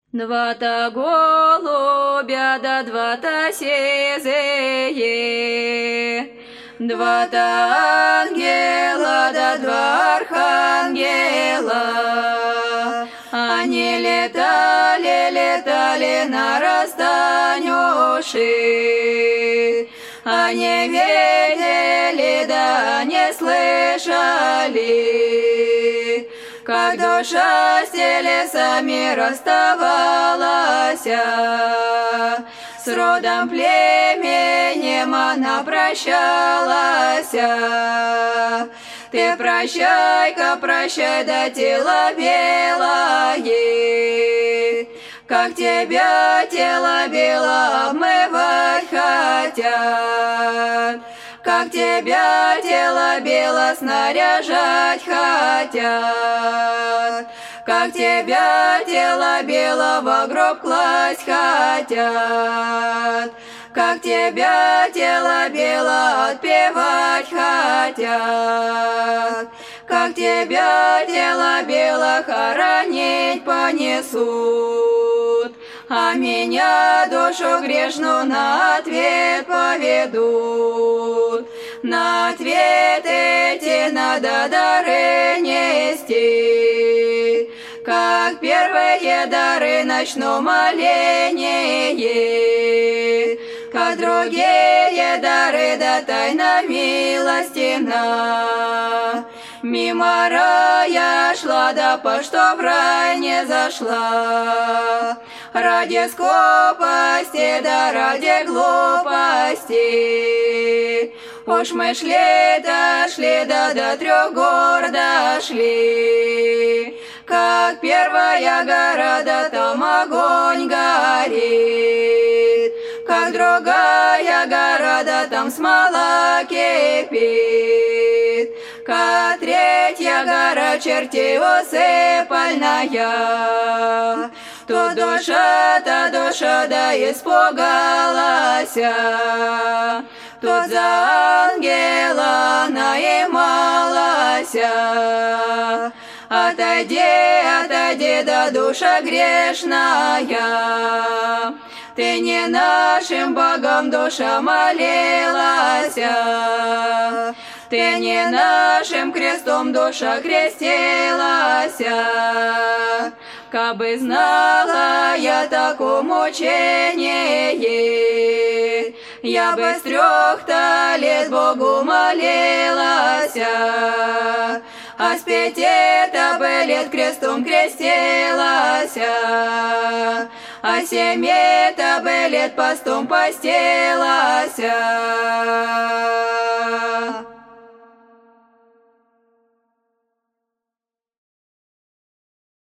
Два-то голубя, да два-то сизые, два-то ангела, да два архангела. Они летали, летали на расстанюши, они видели, да не слышали, как душа с телесами расставалась, с родом племенем она прощалась. Ты прощай-ка, прощай, да тело белое, как тебя тело бело обмывать хотят, как тебя тело бело снаряжать хотят, как тебя тело бело во гроб класть хотят, как тебя тело бело отпевать хотят, как тебя тело бело хоронить понесут, а меня, душу грешную, на ответ поведут. На ответ эти надо дары нести, как первые дары начну моление, как другие дары да тайна милостина. Мимо рая шла, да по что в рай не зашла, ради скупости да ради глупости. Уж мы шли, дошли, да до 3 гор дошли, как первая гора, да там огонь горит, как другая гора, да там смола кипит, как 3-я гора чертей усыпальная. То душа да испугалась, тут за ангела наималась. Отойди, отойди, да душа грешная, ты не нашим Богом, душа, молилась, ты не нашим крестом, душа, крестилась. Кабы знала я такое мучение, я бы с 3-то лет Богу молилась, а с 5-то бы лет крестом крестилась, а 7-то бы лет постом постилась.